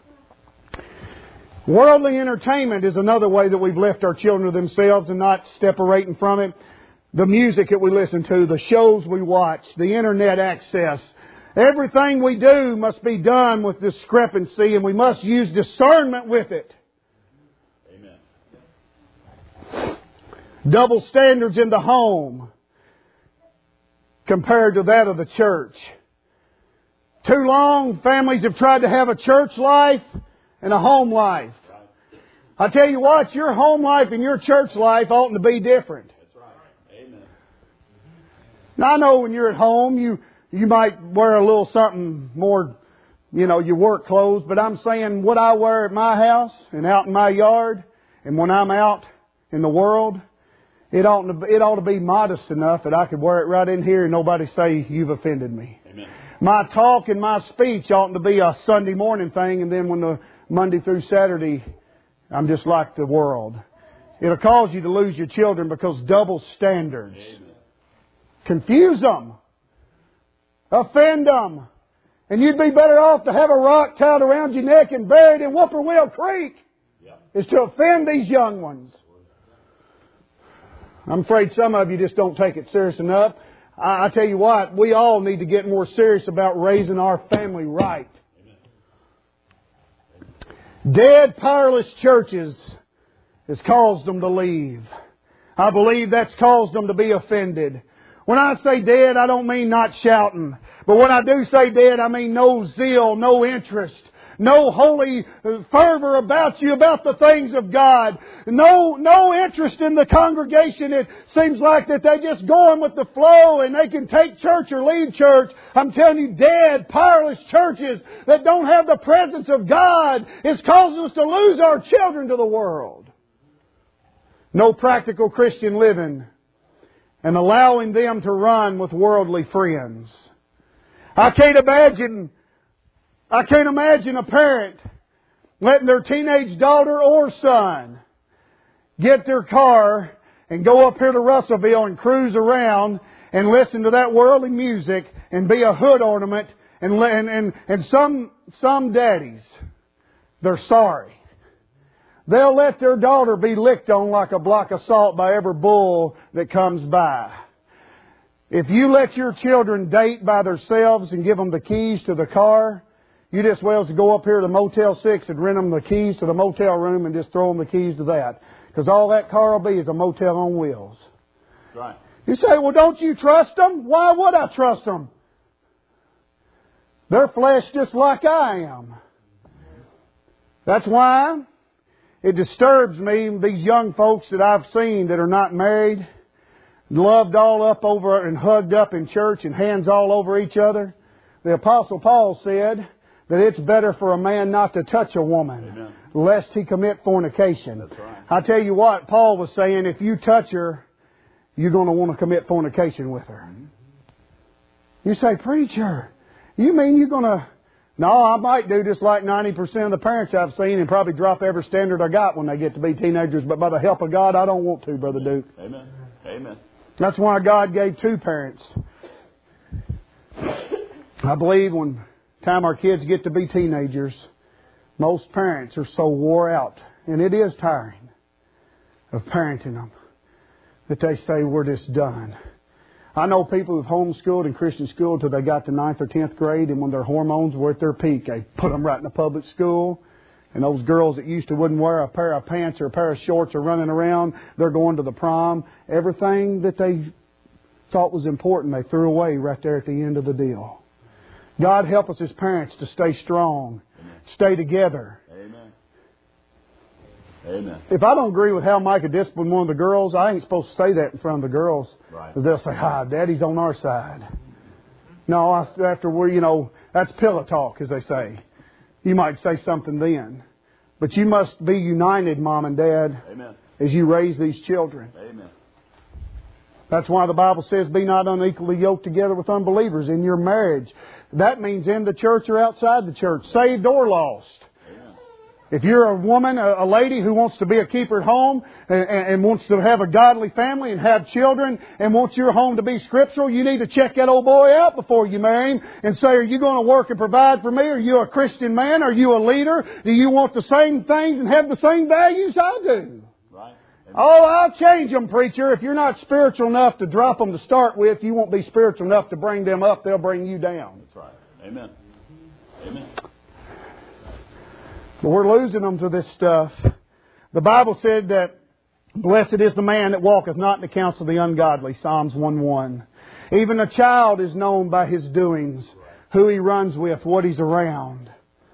Worldly entertainment is another way that we've left our children to themselves and not separating from it. The music that we listen to, the shows we watch, the internet access. Everything we do must be done with discrepancy, and we must use discernment with it. Double standards in the home compared to that of the church. Too long, families have tried to have a church life and a home life. I tell you what, your home life and your church life ought to be different. That's right. Amen. Now, I know when you're at home, you might wear a little something more, your work clothes, but I'm saying what I wear at my house and out in my yard and when I'm out in the world, it ought to be modest enough that I could wear it right in here and nobody say you've offended me. Amen. My talk and my speech ought to be a Sunday morning thing, and then when the Monday through Saturday, I'm just like the world. It'll cause you to lose your children because double standards. Amen. Confuse them. Offend them. And you'd be better off to have a rock tied around your neck and buried in Whippoorwill Creek is to offend these young ones. I'm afraid some of you just don't take it serious enough. I tell you what, we all need to get more serious about raising our family right. Dead, powerless churches has caused them to leave. I believe that's caused them to be offended. When I say dead, I don't mean not shouting. But when I do say dead, I mean no zeal, no interest. no holy fervor about you about the things of God. No interest in the congregation. It seems like that they're just going with the flow and they can take church or leave church. I'm telling you, dead, powerless churches that don't have the presence of God is causing us to lose our children to the world. No practical Christian living and allowing them to run with worldly friends. I can't imagine a parent letting their teenage daughter or son get their car and go up here to Russellville and cruise around and listen to that worldly music and be a hood ornament. And some daddies, they're sorry. They'll let their daughter be licked on like a block of salt by every bull that comes by. If you let your children date by themselves and give them the keys to the car, you just well as to go up here to Motel 6 and rent them the keys to the motel room and just throw them the keys to that. Because all that car will be is a motel on wheels. Right. You say, well, don't you trust them? Why would I trust them? They're flesh just like I am. That's why it disturbs me, these young folks that I've seen that are not married, loved all up over and hugged up in church and hands all over each other. The Apostle Paul said that it's better for a man not to touch a woman, Amen, lest he commit fornication. That's right. I tell you what, Paul was saying, if you touch her, you're going to want to commit fornication with her. Mm-hmm. You say, preacher, you mean you're going to... No, I might do just like 90% of the parents I've seen and probably drop every standard I got when they get to be teenagers. But by the help of God, I don't want to, Brother Duke. Amen. Amen. That's why God gave two parents. I believe when time our kids get to be teenagers, most parents are so wore out, and it is tiring of parenting them, that they say, we're just done. I know people who've homeschooled and Christian schooled till they got to 9th or 10th grade, and when their hormones were at their peak, they put them right in a public school. And those girls that used to wouldn't wear a pair of pants or a pair of shorts or running around, they're going to the prom. Everything that they thought was important, they threw away right there at the end of the deal. God help us as parents to stay strong, Amen, stay together. Amen. Amen. If I don't agree with how Micah disciplined one of the girls, I ain't supposed to say that in front of the girls. Right. Because they'll say, Daddy's on our side. No, after we're, that's pillow talk, as they say. You might say something then. But you must be united, Mom and Dad, Amen, as you raise these children. Amen. That's why the Bible says, be not unequally yoked together with unbelievers in your marriage. That means in the church or outside the church, saved or lost. If you're a woman, a lady who wants to be a keeper at home and wants to have a godly family and have children and wants your home to be scriptural, you need to check that old boy out before you marry him and say, are you going to work and provide for me? Are you a Christian man? Are you a leader? Do you want the same things and have the same values I do? Right. Oh, I'll change them, preacher. If you're not spiritual enough to drop them to start with, you won't be spiritual enough to bring them up. They'll bring you down. That's right. Amen. Amen. But we're losing them to this stuff. The Bible said that blessed is the man that walketh not in the counsel of the ungodly, Psalms 1:1. Even a child is known by his doings, who he runs with, what he's around.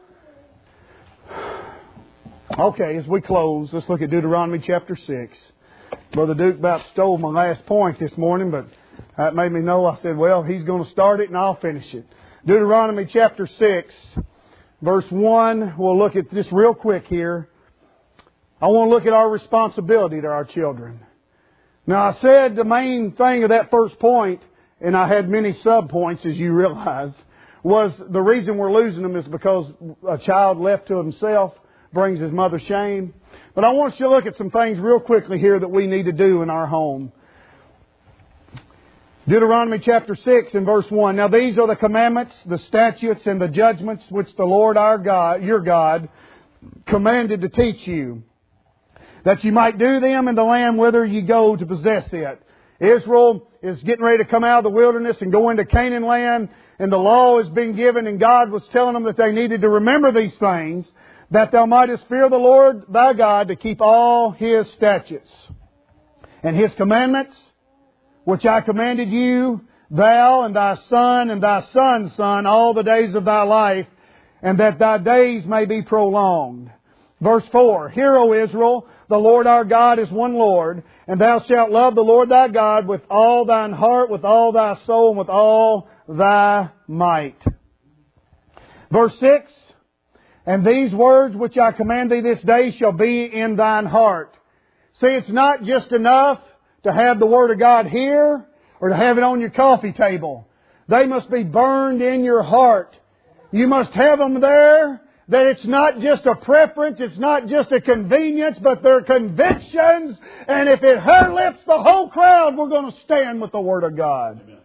Okay, as we close, let's look at Deuteronomy chapter 6. Brother Duke about stole my last point this morning, but that made me know. I said, well, he's going to start it and I'll finish it. Deuteronomy chapter 6. Verse 1, we'll look at this real quick here. I want to look at our responsibility to our children. Now, I said the main thing of that first point, and I had many sub-points, as you realize, was the reason we're losing them is because a child left to himself brings his mother shame. But I want you to look at some things real quickly here that we need to do in our home. Deuteronomy chapter 6 and verse 1. Now these are the commandments, the statutes, and the judgments which the Lord our God, your God, commanded to teach you, that you might do them in the land whither you go to possess it. Israel is getting ready to come out of the wilderness and go into Canaan land, and the law has been given, and God was telling them that they needed to remember these things, that thou mightest fear the Lord thy God to keep all His statutes and His commandments, which I commanded you, thou and thy son and thy son's son, all the days of thy life, and that thy days may be prolonged. Verse 4, Hear, O Israel, the Lord our God is one Lord, and thou shalt love the Lord thy God with all thine heart, with all thy soul, and with all thy might. Verse 6, And these words which I command thee this day shall be in thine heart. See, it's not just enough to have the Word of God here or to have it on your coffee table. They must be burned in your heart. You must have them there, that it's not just a preference, it's not just a convenience, but they're convictions. And if it lifts the whole crowd, we're going to stand with the Word of God. Amen.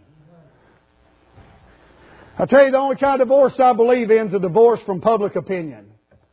I tell you, the only kind of divorce I believe in is a divorce from public opinion.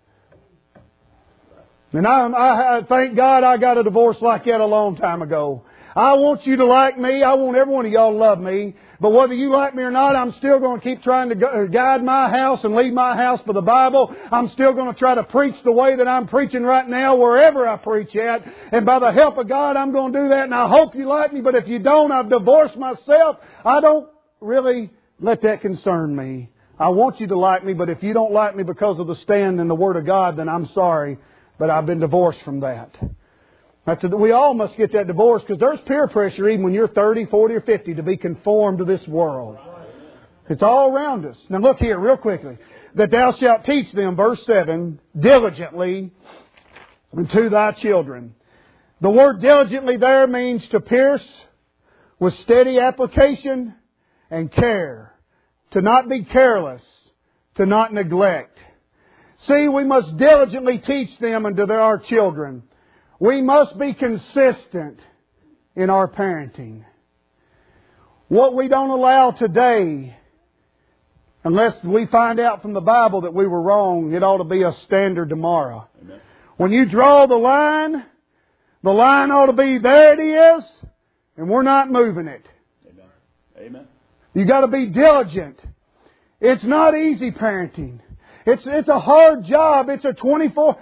And I thank God I got a divorce like that a long time ago. I want you to like me. I want every one of y'all to love me. But whether you like me or not, I'm still going to keep trying to guide my house and lead my house for the Bible. I'm still going to try to preach the way that I'm preaching right now, wherever I preach at. And by the help of God, I'm going to do that. And I hope you like me. But if you don't, I've divorced myself. I don't really let that concern me. I want you to like me. But if you don't like me because of the stand in the Word of God, then I'm sorry. But I've been divorced from that. We all must get that divorce, because there's peer pressure even when you're 30, 40, or 50 to be conformed to this world. It's all around us. Now look here real quickly. That thou shalt teach them, verse 7, diligently unto thy children. The word diligently there means to pierce with steady application and care. To not be careless. To not neglect. See, we must diligently teach them unto our children. We must be consistent in our parenting. What we don't allow today, unless we find out from the Bible that we were wrong, it ought to be a standard tomorrow. Amen. When you draw the line ought to be, there it is, and we're not moving it. Amen. Amen. You got to be diligent. It's not easy parenting. It's a hard job. It's a 24.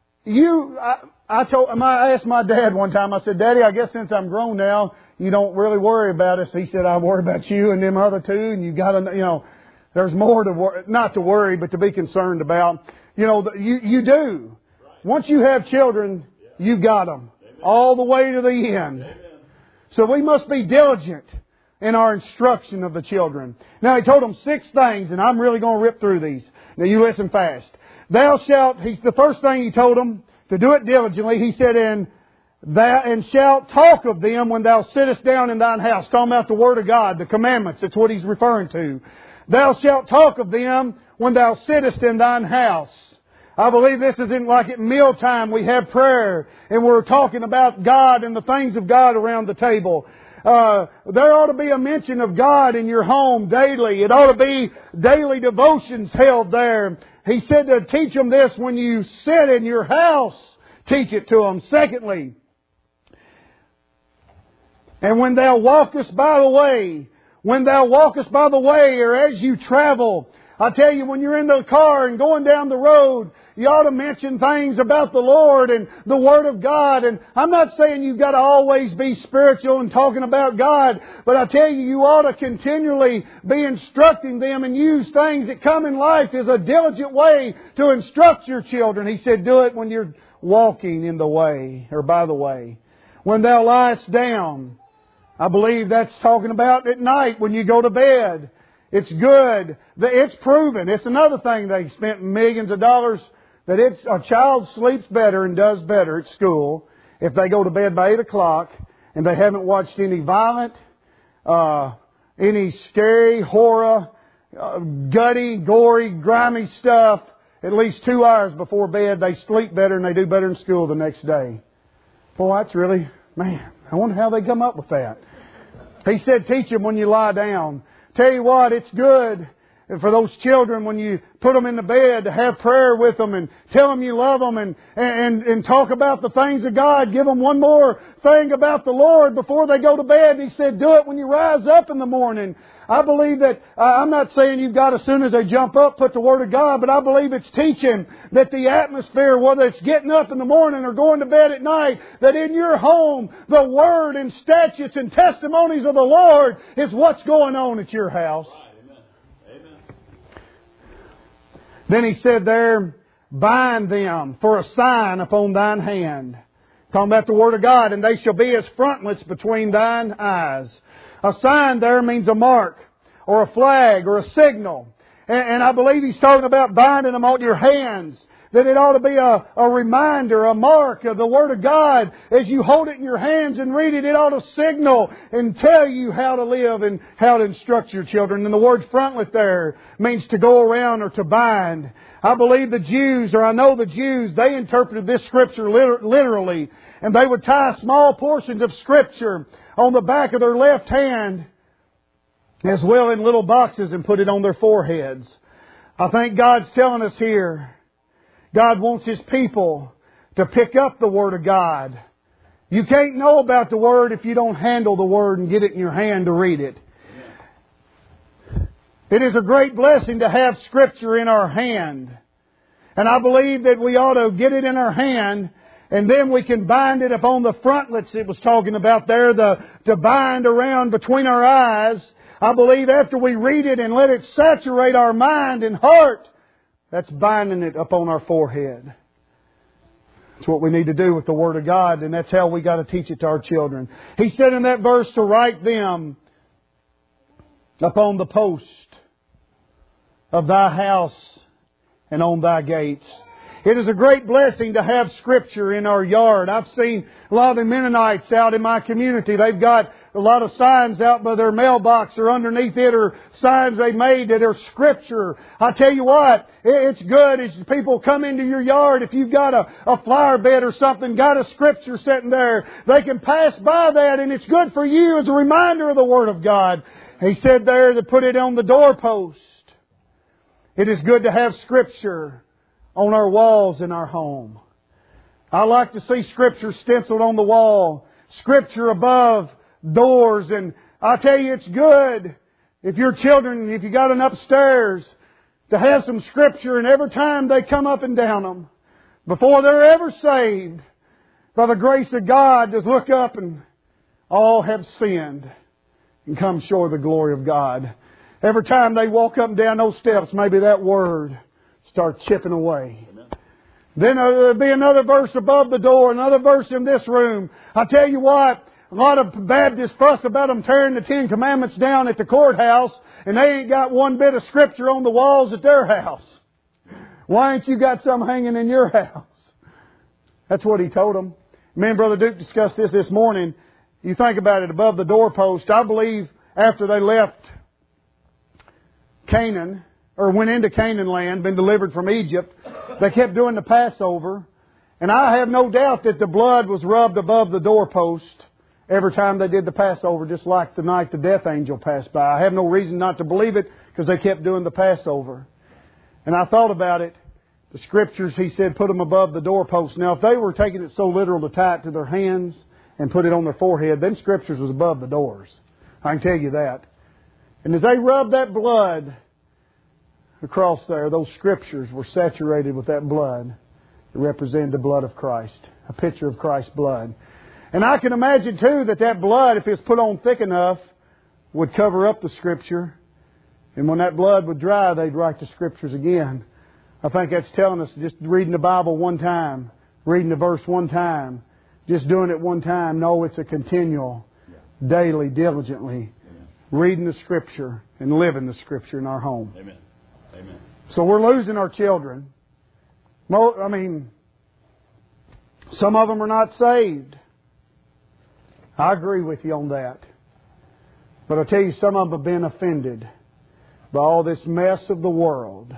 I asked my dad one time, I said, Daddy, I guess since I'm grown now, you don't really worry about us. He said, I worry about you and them other two, and you got to, there's more to not to worry, but to be concerned about. You do. Once you have children, you've got them all the way to the end. So we must be diligent in our instruction of the children. Now, He told them 6 things, and I'm really going to rip through these. Now, you listen fast. The first thing He told them, to do it diligently, He said, and shalt talk of them when thou sittest down in thine house. Talking about the Word of God, the commandments. That's what He's referring to. Thou shalt talk of them when thou sittest in thine house. I believe this is like at mealtime we have prayer and we're talking about God and the things of God around the table. There ought to be a mention of God in your home daily. It ought to be daily devotions held there. He said to teach them this when you sit in your house. Teach it to them. Secondly, and when thou walkest by the way, or as you travel, I tell you, when you're in the car and going down the road, you ought to mention things about the Lord and the Word of God. And I'm not saying you've got to always be spiritual and talking about God, but I tell you ought to continually be instructing them and use things that come in life as a diligent way to instruct your children. He said, do it when you're walking in the way or by the way. When thou liest down, I believe that's talking about at night when you go to bed. It's good. It's proven. It's another thing they spent millions of dollars that a child sleeps better and does better at school if they go to bed by 8 o'clock and they haven't watched any violent, any scary, horror, gutty, gory, grimy stuff at least 2 hours before bed. They sleep better and they do better in school the next day. Boy, that's really, man, I wonder how they come up with that. He said, teach them when you lie down. Tell you what, it's good for those children when you put them in the bed to have prayer with them and tell them you love them and talk about the things of God. Give them one more thing about the Lord before they go to bed. And He said, do it when you rise up in the morning. I believe that, I'm not saying you've got as soon as they jump up, put the Word of God, but I believe it's teaching that the atmosphere, whether it's getting up in the morning or going to bed at night, that in your home, the Word and statutes and testimonies of the Lord is what's going on at your house. Amen. Amen. Then He said there, bind them for a sign upon thine hand. Talking about the Word of God. And they shall be as frontlets between thine eyes. A sign there means a mark, or a flag, or a signal. And I believe He's talking about binding them on your hands. That it ought to be a reminder, a mark of the Word of God. As you hold it in your hands and read it, it ought to signal and tell you how to live and how to instruct your children. And the word frontlet there means to go around or to bind. I believe the Jews, or I know the Jews, they interpreted this Scripture literally. And they would tie small portions of Scripture on the back of their left hand, as well in little boxes, and put it on their foreheads. I think God's telling us here, God wants His people to pick up the Word of God. You can't know about the Word if you don't handle the Word and get it in your hand to read it. It is a great blessing to have Scripture in our hand. And I believe that we ought to get it in our hand, and then we can bind it upon the frontlets it was talking about there, to bind around between our eyes. I believe after we read it and let it saturate our mind and heart, that's binding it upon our forehead. That's what we need to do with the Word of God, and that's how we got to teach it to our children. He said in that verse to write them upon the post of thy house and on thy gates. It is a great blessing to have Scripture in our yard. I've seen a lot of the Mennonites out in my community. They've got a lot of signs out by their mailbox or underneath it, or signs they made that are Scripture. I tell you what, it's good as people come into your yard. If you've got a flower bed or something, got a Scripture sitting there, they can pass by that, and it's good for you as a reminder of the Word of God. He said there to put it on the doorpost. It is good to have Scripture on our walls in our home. I like to see Scripture stenciled on the wall. Scripture above doors. And I tell you, it's good if your children, if you got an upstairs, to have some Scripture, and every time they come up and down them, before they're ever saved, by the grace of God, just look up and all have sinned and come short of the glory of God. Every time they walk up and down those steps, maybe that word starts chipping away. Amen. Then there'll be another verse above the door, another verse in this room. I tell you what, a lot of Baptists fuss about them tearing the Ten Commandments down at the courthouse, and they ain't got one bit of Scripture on the walls at their house. Why ain't you got some hanging in your house? That's what he told them. Me and Brother Duke discussed this morning. You think about it, above the doorpost, I believe after they left Canaan, or went into Canaan land, been delivered from Egypt, they kept doing the Passover. And I have no doubt that the blood was rubbed above the doorpost every time they did the Passover, just like the night the death angel passed by. I have no reason not to believe it, because they kept doing the Passover. And I thought about it. The Scriptures, he said, put them above the doorpost. Now, if they were taking it so literal to tie it to their hands and put it on their forehead, them Scriptures was above the doors. I can tell you that. And as they rubbed that blood across there, those Scriptures were saturated with that blood. It represented the blood of Christ, a picture of Christ's blood. And I can imagine too that blood, if it's put on thick enough, would cover up the Scripture. And when that blood would dry, they'd write the Scriptures again. I think that's telling us just reading the Bible one time, reading the verse one time, just doing it one time. No, it's a continual, daily, diligently reading the Scripture and living the Scripture in our home. Amen. Amen. So we're losing our children. I mean, some of them are not saved. I agree with you on that. But I tell you, some of them have been offended by all this mess of the world.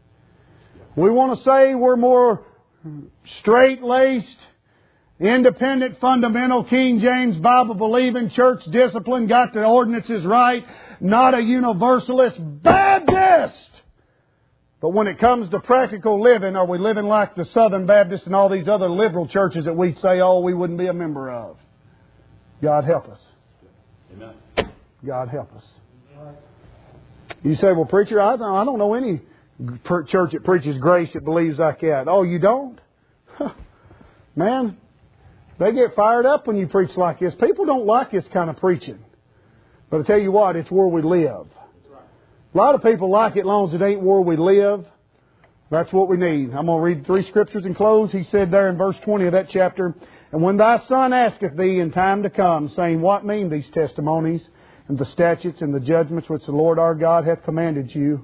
We want to say we're more straight-laced, independent, fundamental, King James Bible-believing, church discipline, got the ordinances right, not a universalist Baptist. But when it comes to practical living, are we living like the Southern Baptists and all these other liberal churches that we say, oh, we wouldn't be a member of? God help us. Amen. God help us. You say, well, preacher, I don't know any church that preaches grace that believes like that. Oh, you don't? Man, they get fired up when you preach like this. People don't like this kind of preaching. But I tell you what, it's where we live. A lot of people like it as long as it ain't where we live. That's what we need. I'm going to read 3 scriptures and close. He said there in verse 20 of that chapter, "And when thy son asketh thee in time to come, saying, What mean these testimonies, and the statutes and the judgments which the Lord our God hath commanded you?"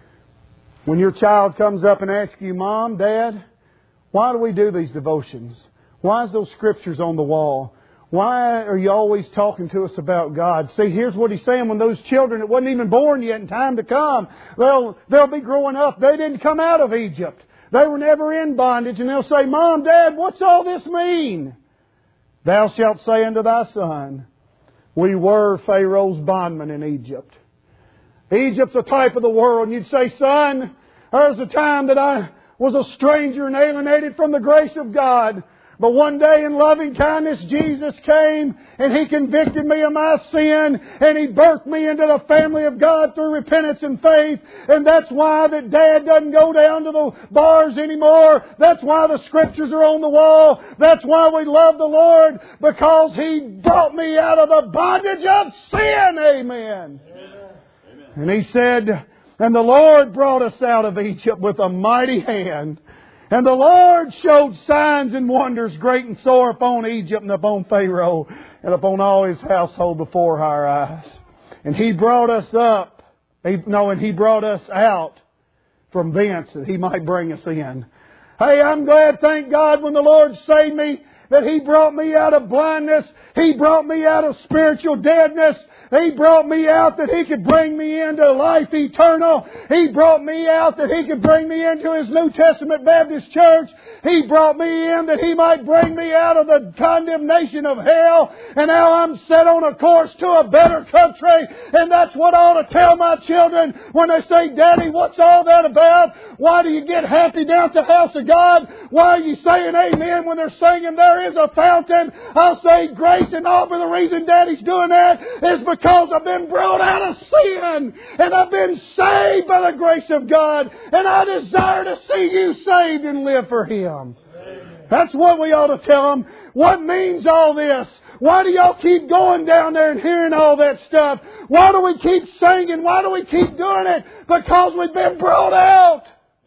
When your child comes up and asks you, "Mom, Dad, why do we do these devotions? Why is those scriptures on the wall? Why are you always talking to us about God?" See, here's what He's saying. When those children that wasn't even born yet in time to come, they'll be growing up. They didn't come out of Egypt. They were never in bondage. And they'll say, "Mom, Dad, what's all this mean?" "Thou shalt say unto thy son, We were Pharaoh's bondmen in Egypt." Egypt's a type of the world. And you'd say, "Son, there was a time that I was a stranger and alienated from the grace of God. But one day in loving kindness, Jesus came and He convicted me of my sin and He birthed me into the family of God through repentance and faith. And that's why that Dad doesn't go down to the bars anymore. That's why the scriptures are on the wall. That's why we love the Lord, because He brought me out of the bondage of sin." Amen. Amen. And He said, "And the Lord brought us out of Egypt with a mighty hand. And the Lord showed signs and wonders great and sore upon Egypt and upon Pharaoh and upon all his household before our eyes. And He brought us up, and He brought us out from thence that He might bring us in." Hey, I'm glad, thank God, when the Lord saved me, that He brought me out of blindness. He brought me out of spiritual deadness. He brought me out that He could bring me into life eternal. He brought me out that He could bring me into His New Testament Baptist Church. He brought me in that He might bring me out of the condemnation of hell. And now I'm set on a course to a better country. And that's what I ought to tell my children when they say, "Daddy, what's all that about? Why do you get happy down at the house of God? Why are you saying amen when they're singing there is a fountain?" I'll say, "Grace and all, but the reason Daddy's doing that is because I've been brought out of sin and I've been saved by the grace of God, and I desire to see you saved and live for Him." Amen. That's what we ought to tell them. What means all this? Why do y'all keep going down there and hearing all that stuff? Why do we keep singing? Why do we keep doing it? Because we've been brought out.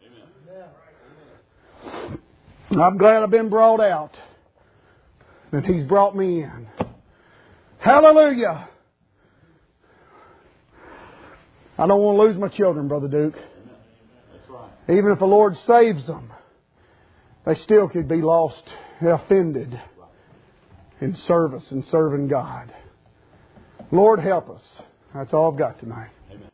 Amen. I'm glad I've been brought out, that He's brought me in. Hallelujah. I don't want to lose my children, Brother Duke. That's right. Even if the Lord saves them, they still could be lost, offended in service and serving God. Lord, help us. That's all I've got tonight.